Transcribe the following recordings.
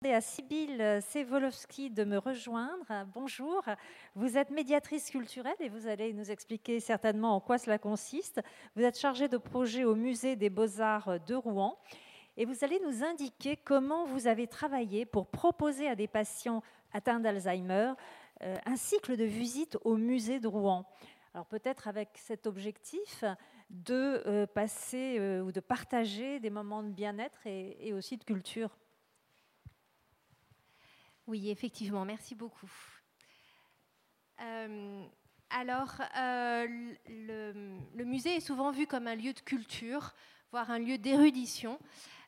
demander à Sybille Sewolowski de me rejoindre. Bonjour, vous êtes médiatrice culturelle et vous allez nous expliquer certainement en quoi cela consiste. Vous êtes chargée de projet au Musée des Beaux-Arts de Rouen et vous allez nous indiquer comment vous avez travaillé pour proposer à des patients atteints d'Alzheimer un cycle de visite au musée de Rouen. Alors peut-être avec cet objectif de passer ou de partager des moments de bien-être et aussi de culture. Oui, effectivement, merci beaucoup. Le musée est souvent vu comme un lieu de culture, voire un lieu d'érudition.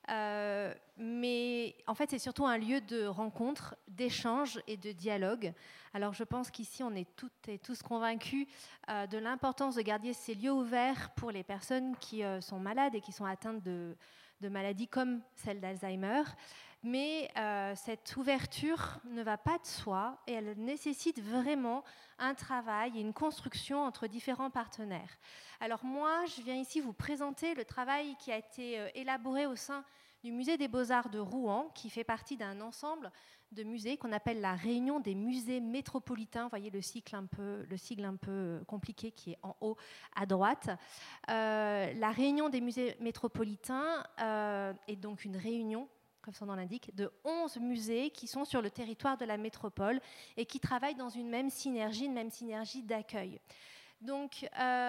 Mais en fait, c'est surtout un lieu de rencontre, d'échange et de dialogue. Alors, je pense qu'ici, on est toutes et tous convaincus de l'importance de garder ces lieux ouverts pour les personnes qui sont malades et qui sont atteintes de maladies comme celle d'Alzheimer. Mais cette ouverture ne va pas de soi et elle nécessite vraiment un travail et une construction entre différents partenaires. Alors moi, je viens ici vous présenter le travail qui a été élaboré au sein du Musée des Beaux-Arts de Rouen, qui fait partie d'un ensemble de musées qu'on appelle la Réunion des musées métropolitains. Vous voyez le sigle un peu compliqué qui est en haut à droite. La Réunion des musées métropolitains est donc une réunion, comme son nom l'indique, de 11 musées qui sont sur le territoire de la métropole et qui travaillent dans une même synergie d'accueil. Donc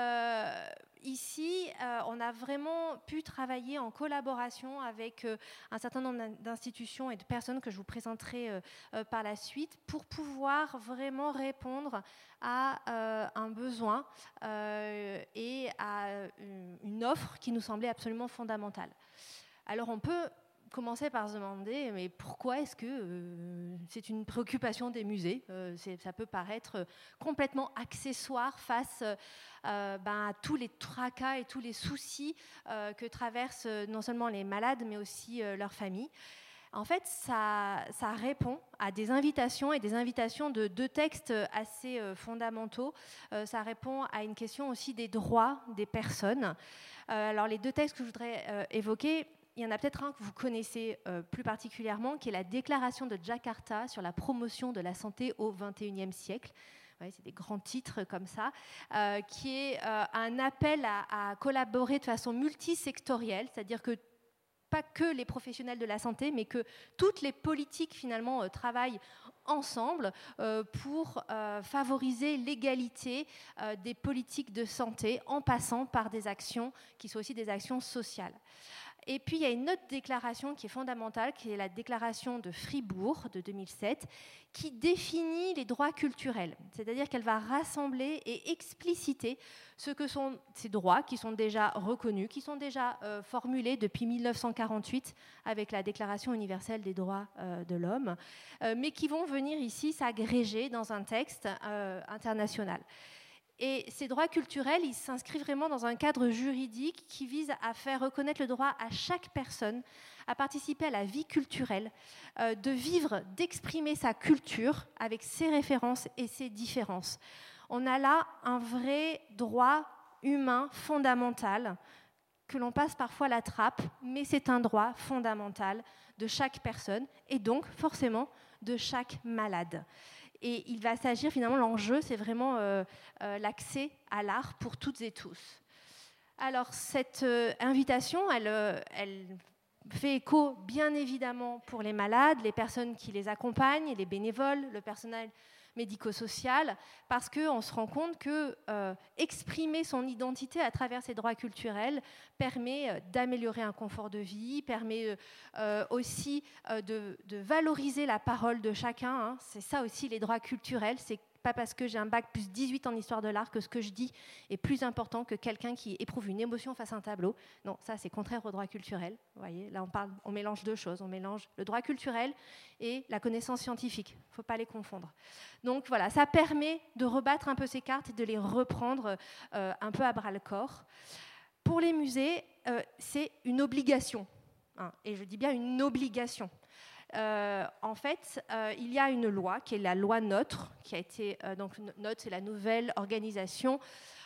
ici, on a vraiment pu travailler en collaboration avec un certain nombre d'institutions et de personnes que je vous présenterai par la suite pour pouvoir vraiment répondre à un besoin et à une offre qui nous semblait absolument fondamentale. Alors on peut commencer par se demander mais pourquoi est-ce que c'est une préoccupation des musées. Ça peut paraître complètement accessoire face à tous les tracas et tous les soucis que traversent non seulement les malades mais aussi leurs familles. En fait, ça répond à des invitations et des invitations de deux textes assez fondamentaux. Ça répond à une question aussi des droits des personnes. Alors les deux textes que je voudrais évoquer, il y en a peut-être un que vous connaissez plus particulièrement, qui est la déclaration de Jakarta sur la promotion de la santé au XXIe siècle. Ouais, c'est des grands titres comme ça, qui est un appel à collaborer de façon multisectorielle, c'est-à-dire que pas que les professionnels de la santé, mais que toutes les politiques finalement travaillent ensemble pour favoriser l'égalité des politiques de santé en passant par des actions qui sont aussi des actions sociales. Et puis, il y a une autre déclaration qui est fondamentale, qui est la déclaration de Fribourg de 2007, qui définit les droits culturels. C'est-à-dire qu'elle va rassembler et expliciter ce que sont ces droits qui sont déjà reconnus, qui sont déjà formulés depuis 1948 avec la Déclaration universelle des droits de l'homme, mais qui vont venir ici s'agréger dans un texte international. Et ces droits culturels, ils s'inscrivent vraiment dans un cadre juridique qui vise à faire reconnaître le droit à chaque personne à participer à la vie culturelle, de vivre, d'exprimer sa culture avec ses références et ses différences. On a là un vrai droit humain fondamental que l'on passe parfois la trappe, mais c'est un droit fondamental de chaque personne et donc forcément de chaque malade. Et il va s'agir, finalement, l'enjeu, c'est vraiment l'accès à l'art pour toutes et tous. Alors, cette invitation, elle fait écho, bien évidemment, pour les malades, les personnes qui les accompagnent, les bénévoles, le personnel médico-social, parce qu'on se rend compte que exprimer son identité à travers ces droits culturels permet d'améliorer un confort de vie, permet aussi de valoriser la parole de chacun. Hein. C'est ça aussi les droits culturels, c'est pas parce que j'ai un bac plus 18 en histoire de l'art que ce que je dis est plus important que quelqu'un qui éprouve une émotion face à un tableau. Non, ça c'est contraire au droit culturel. Vous voyez, là on mélange deux choses. On mélange le droit culturel et la connaissance scientifique. Il ne faut pas les confondre. Donc voilà, ça permet de rebattre un peu ces cartes et de les reprendre un peu à bras-le-corps. Pour les musées, c'est une obligation. Hein, et je dis bien une obligation. En fait, il y a une loi qui est la loi NOTRe, qui a été donc NOTRe, c'est la nouvelle organisation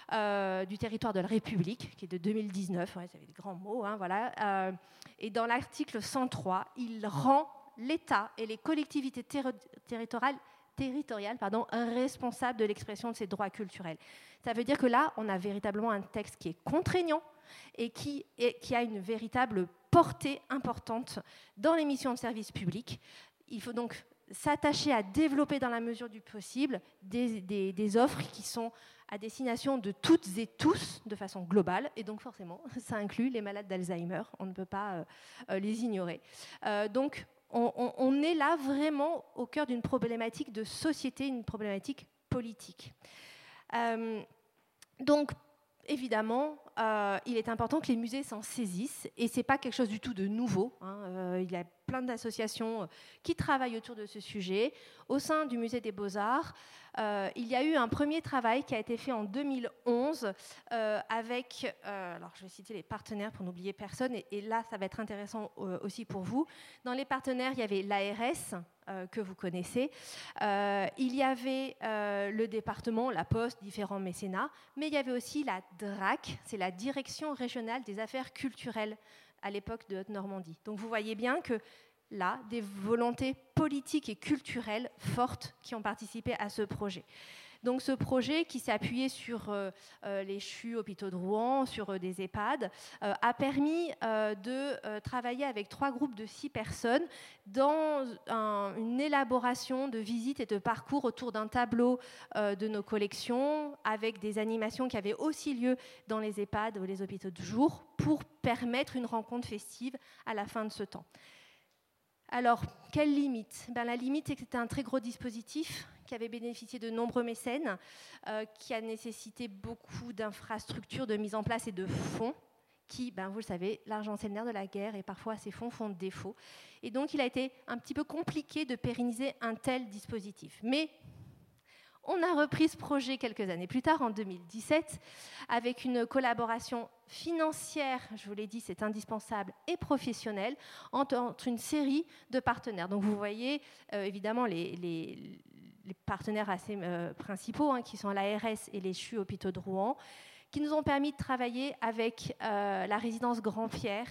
du territoire de la République, qui est de 2019. Ouais, ça fait des grands mots, hein, voilà. Et dans l'article 103, il rend l'État et les collectivités territoriales responsables de l'expression de ces droits culturels. Ça veut dire que là, on a véritablement un texte qui est contraignant et qui a une véritable portée importante dans les missions de service public. Il faut donc s'attacher à développer dans la mesure du possible des offres qui sont à destination de toutes et tous de façon globale, et donc forcément, ça inclut les malades d'Alzheimer, on ne peut pas les ignorer. Donc, on est là vraiment au cœur d'une problématique de société, une problématique politique. Donc, évidemment, il est important que les musées s'en saisissent, et ce n'est pas quelque chose du tout de nouveau. Il y a plein d'associations qui travaillent autour de ce sujet. Au sein du Musée des Beaux-Arts, il y a eu un premier travail qui a été fait en 2011 avec, alors je vais citer les partenaires pour n'oublier personne, et là ça va être intéressant aussi pour vous. Dans les partenaires, il y avait l'ARS, que vous connaissez. Il y avait le département, la Poste, différents mécénats, mais il y avait aussi la DRAC, c'est la Direction régionale des affaires culturelles à l'époque de Haute-Normandie. Donc vous voyez bien que là, des volontés politiques et culturelles fortes qui ont participé à ce projet. Donc ce projet qui s'est appuyé sur les CHU hôpitaux de Rouen, sur des EHPAD, a permis de travailler avec 3 groupes de 6 personnes dans une élaboration de visites et de parcours autour d'un tableau de nos collections, avec des animations qui avaient aussi lieu dans les EHPAD ou les hôpitaux de jour, pour permettre une rencontre festive à la fin de ce temps. Alors, quelle limite ? La limite, c'est que c'était un très gros dispositif qui avait bénéficié de nombreux mécènes, qui a nécessité beaucoup d'infrastructures, de mise en place et de fonds, qui, vous le savez, l'argent c'est le nerf de la guerre, et parfois ces fonds font défaut. Et donc, il a été un petit peu compliqué de pérenniser un tel dispositif. Mais on a repris ce projet quelques années plus tard, en 2017, avec une collaboration financière, je vous l'ai dit, c'est indispensable, et professionnelle, entre une série de partenaires. Donc vous voyez, évidemment, les partenaires assez principaux, qui sont l'ARS et les CHU hôpitaux de Rouen, qui nous ont permis de travailler avec la résidence Grand-Pierre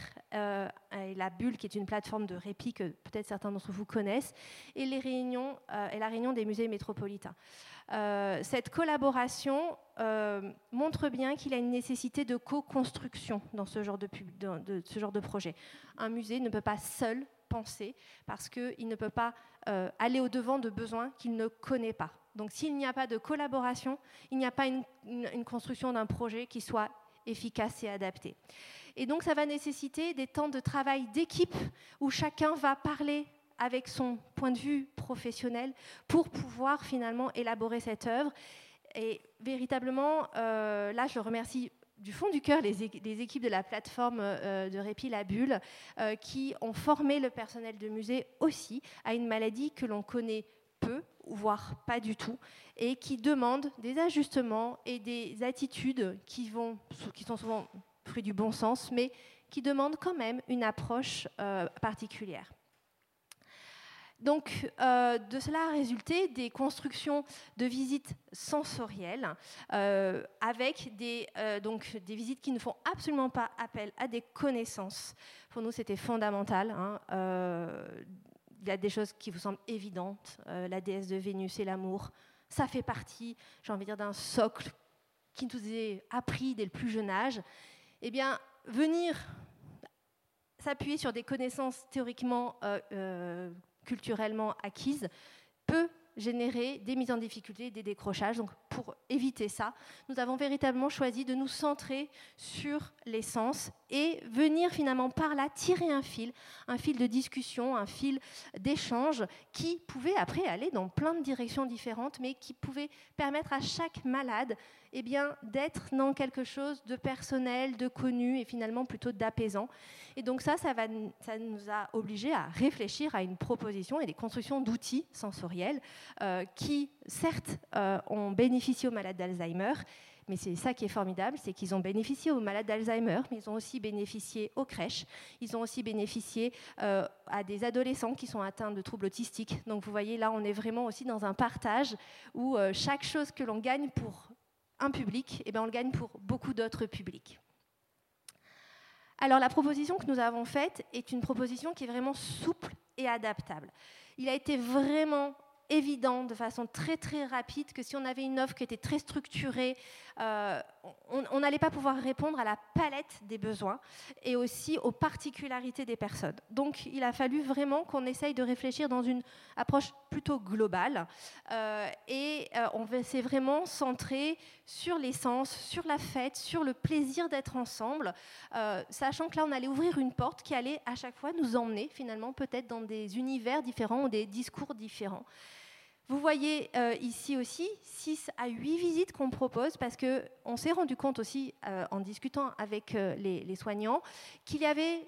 et la Bulle, qui est une plateforme de répit que peut-être certains d'entre vous connaissent, et la réunion des musées métropolitains. Cette collaboration montre bien qu'il y a une nécessité de co-construction dans ce genre de projet. Un musée ne peut pas seul penser parce qu'il ne peut pas aller au-devant de besoins qu'il ne connaît pas. Donc s'il n'y a pas de collaboration, il n'y a pas une construction d'un projet qui soit efficace et adapté. Et donc ça va nécessiter des temps de travail d'équipe où chacun va parler avec son point de vue professionnel pour pouvoir finalement élaborer cette œuvre. Et véritablement, là je remercie du fond du cœur les équipes de la plateforme de répit La Bulle qui ont formé le personnel de musée aussi à une maladie que l'on connaît peu, voire pas du tout, et qui demande des ajustements et des attitudes qui sont souvent fruits du bon sens, mais qui demandent quand même une approche particulière. Donc, de cela a résulté des constructions de visites sensorielles avec des visites qui ne font absolument pas appel à des connaissances. Pour nous, c'était fondamental. Il y a des choses qui vous semblent évidentes. La déesse de Vénus et l'amour, ça fait partie, j'ai envie de dire, d'un socle qui nous est appris dès le plus jeune âge. Eh bien, venir s'appuyer sur des connaissances théoriquement culturellement acquises peut générer des mises en difficulté, des décrochages. Donc, pour éviter ça, nous avons véritablement choisi de nous centrer sur l'essence et venir finalement par là tirer un fil de discussion, un fil d'échange qui pouvait après aller dans plein de directions différentes, mais qui pouvait permettre à chaque malade d'être dans quelque chose de personnel, de connu et finalement plutôt d'apaisant. Et donc ça nous a obligés à réfléchir à une proposition et des constructions d'outils sensoriels qui, certes, ont bénéficié aux malades d'Alzheimer, mais c'est ça qui est formidable, c'est qu'ils ont bénéficié aux malades d'Alzheimer, mais ils ont aussi bénéficié aux crèches, ils ont aussi bénéficié à des adolescents qui sont atteints de troubles autistiques. Donc vous voyez, là, on est vraiment aussi dans un partage où chaque chose que l'on gagne pour un public, on le gagne pour beaucoup d'autres publics. Alors la proposition que nous avons faite est une proposition qui est vraiment souple et adaptable. Il a été vraiment évident de façon très très rapide que si on avait une offre qui était très structurée, on n'allait pas pouvoir répondre à la palette des besoins et aussi aux particularités des personnes. Donc il a fallu vraiment qu'on essaye de réfléchir dans une approche plutôt globale on s'est vraiment centré sur l'essence, sur la fête, sur le plaisir d'être ensemble, sachant que là on allait ouvrir une porte qui allait à chaque fois nous emmener finalement peut-être dans des univers différents ou des discours différents. Vous voyez ici aussi 6 à 8 visites qu'on propose parce qu'on s'est rendu compte aussi en discutant avec les soignants qu'il y avait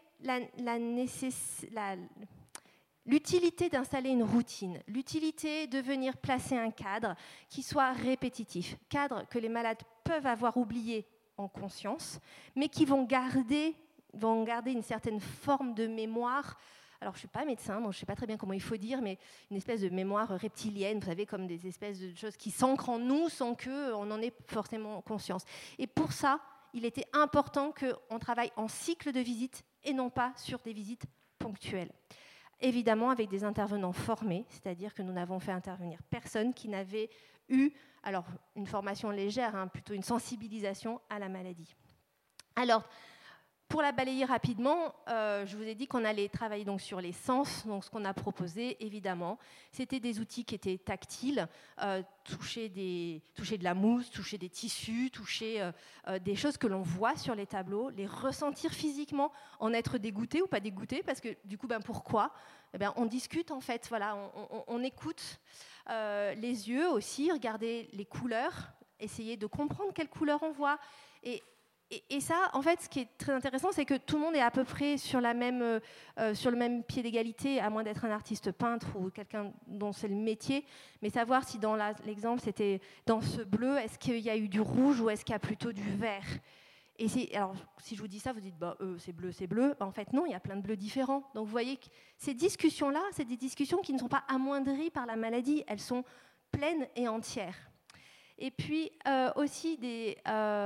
l'utilité d'installer une routine, l'utilité de venir placer un cadre qui soit répétitif, cadre que les malades peuvent avoir oublié en conscience, mais qui vont garder une certaine forme de mémoire. Alors, je ne suis pas médecin, donc je ne sais pas très bien comment il faut dire, mais une espèce de mémoire reptilienne, vous savez, comme des espèces de choses qui s'ancrent en nous sans qu'on en ait forcément conscience. Et pour ça, il était important qu'on travaille en cycle de visite et non pas sur des visites ponctuelles. Évidemment, avec des intervenants formés, c'est-à-dire que nous n'avons fait intervenir personne qui n'avait eu, alors une formation légère, plutôt une sensibilisation à la maladie. Alors, pour la balayer rapidement, je vous ai dit qu'on allait travailler donc sur les sens. Donc, ce qu'on a proposé, évidemment, c'était des outils qui étaient tactiles, toucher de la mousse, toucher des tissus, toucher des choses que l'on voit sur les tableaux, les ressentir physiquement, en être dégoûté ou pas dégoûté, parce que du coup, pourquoi ? On discute en fait, voilà, on écoute les yeux aussi, regarder les couleurs, essayer de comprendre quelles couleurs on voit. Et ça, en fait, ce qui est très intéressant, c'est que tout le monde est à peu près sur le même pied d'égalité, à moins d'être un artiste peintre ou quelqu'un dont c'est le métier. Mais savoir si dans l'exemple, c'était dans ce bleu, est-ce qu'il y a eu du rouge ou est-ce qu'il y a plutôt du vert ? Alors, si je vous dis ça, vous dites c'est bleu, c'est bleu. En fait, non, il y a plein de bleus différents. Donc, vous voyez que ces discussions-là, c'est des discussions qui ne sont pas amoindries par la maladie. Elles sont pleines et entières. Et puis, aussi des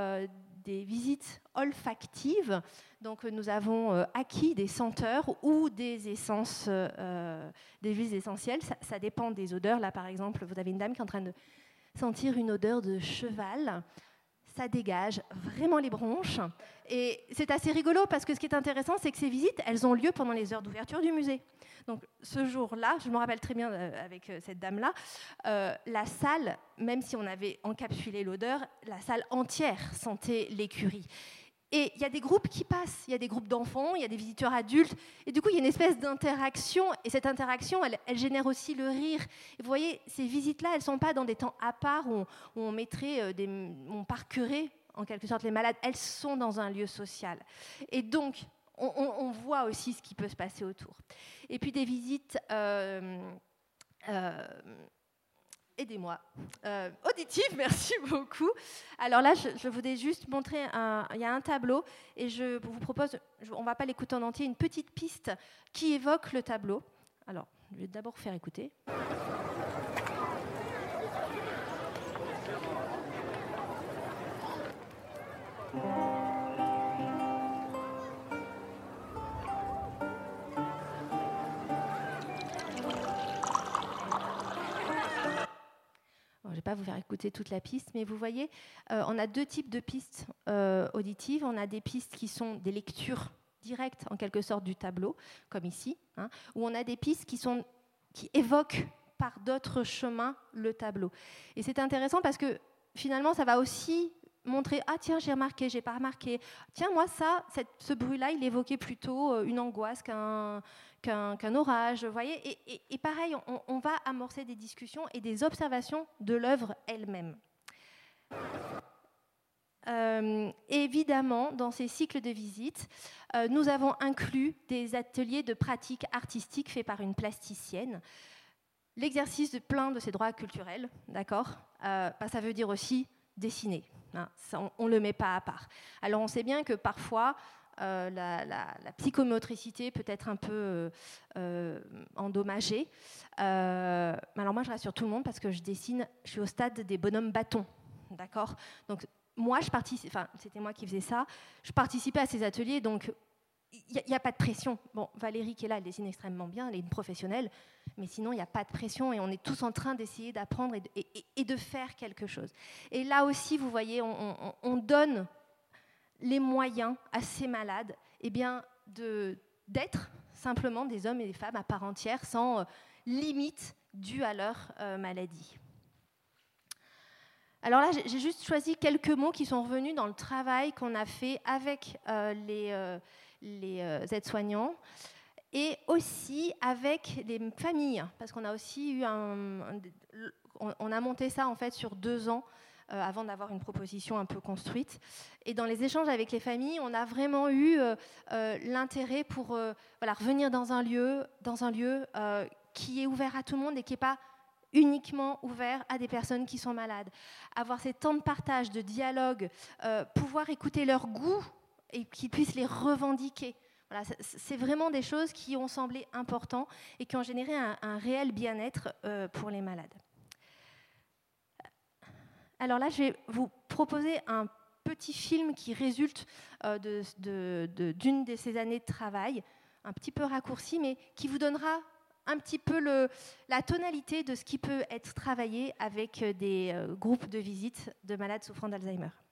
visites olfactives. Donc, nous avons acquis des senteurs ou des essences, des huiles essentielles. Ça dépend des odeurs. Là, par exemple, vous avez une dame qui est en train de sentir une odeur de cheval. Ça dégage vraiment les bronches. Et c'est assez rigolo parce que ce qui est intéressant, c'est que ces visites, elles ont lieu pendant les heures d'ouverture du musée. Donc ce jour-là, je me rappelle très bien avec cette dame-là, la salle, même si on avait encapsulé l'odeur, la salle entière sentait l'écurie. Et il y a des groupes qui passent, il y a des groupes d'enfants, il y a des visiteurs adultes, et du coup il y a une espèce d'interaction, et cette interaction, elle génère aussi le rire. Et vous voyez, ces visites-là, elles ne sont pas dans des temps à part où on mettrait on parquerait en quelque sorte les malades, elles sont dans un lieu social. Et donc, on voit aussi ce qui peut se passer autour. Et puis des visites... aidez-moi. Auditive, merci beaucoup. Alors là, je voudrais juste montrer, il y a un tableau, et je vous propose, on ne va pas l'écouter en entier, une petite piste qui évoque le tableau. Alors, je vais d'abord faire écouter. Je ne vais pas vous faire écouter toute la piste, mais vous voyez, on a deux types de pistes auditives. On a des pistes qui sont des lectures directes, en quelque sorte, du tableau, comme ici, ou on a des pistes qui évoquent par d'autres chemins le tableau. Et c'est intéressant parce que, finalement, ça va aussi montrer « Ah tiens, j'ai remarqué, j'ai pas remarqué. Tiens, moi, ce bruit-là, il évoquait plutôt une angoisse qu'un orage. » Vous voyez, et pareil, on va amorcer des discussions et des observations de l'œuvre elle-même. Évidemment, dans ces cycles de visite, nous avons inclus des ateliers de pratique artistique faits par une plasticienne. L'exercice de plein de ses droits culturels, d'accord, ça veut dire aussi dessiner. Ça, on ne le met pas à part. Alors, on sait bien que parfois, la psychomotricité peut être un peu endommagée. Alors, moi, je rassure tout le monde parce que je suis au stade des bonhommes bâtons, d'accord ? Donc, moi, c'était moi qui faisais ça. Je participais à ces ateliers, donc il n'y a pas de pression. Bon, Valérie qui est là, elle dessine extrêmement bien, elle est une professionnelle, mais sinon, il n'y a pas de pression et on est tous en train d'essayer d'apprendre et de faire quelque chose. Et là aussi, vous voyez, on donne les moyens à ces malades d'être simplement des hommes et des femmes à part entière, sans limite due à leur maladie. Alors là, j'ai juste choisi quelques mots qui sont revenus dans le travail qu'on a fait avec les aides-soignants et aussi avec les familles, parce qu'on a aussi eu on a monté ça en fait sur 2 ans avant d'avoir une proposition un peu construite. Et dans les échanges avec les familles, on a vraiment eu l'intérêt pour revenir dans un lieu qui est ouvert à tout le monde et qui n'est pas uniquement ouvert à des personnes qui sont malades. Avoir ces temps de partage, de dialogue, pouvoir écouter leur goût et qu'ils puissent les revendiquer. Voilà, c'est vraiment des choses qui ont semblé importantes et qui ont généré un réel bien-être pour les malades. Alors là, je vais vous proposer un petit film qui résulte d'une de ces années de travail, un petit peu raccourci, mais qui vous donnera un petit peu la tonalité de ce qui peut être travaillé avec des groupes de visite de malades souffrant d'Alzheimer.